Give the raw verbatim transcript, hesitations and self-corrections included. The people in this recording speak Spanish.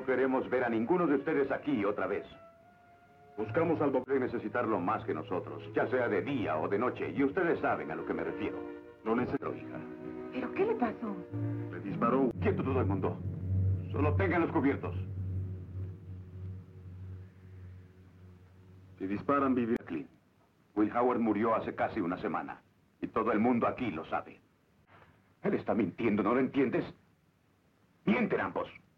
No queremos ver a ninguno de ustedes aquí otra vez. Buscamos al doctor y necesitarlo más que nosotros, ya sea de día o de noche, y ustedes saben a lo que me refiero. No necesito, hija. ¿Pero qué le pasó? Le disparó. Quieto todo el mundo. Solo ténganlos cubiertos. Si disparan, vivir Clint. Will Howard murió hace casi una semana. Y todo el mundo aquí lo sabe. Él está mintiendo, ¿no lo entiendes? Mienten ambos.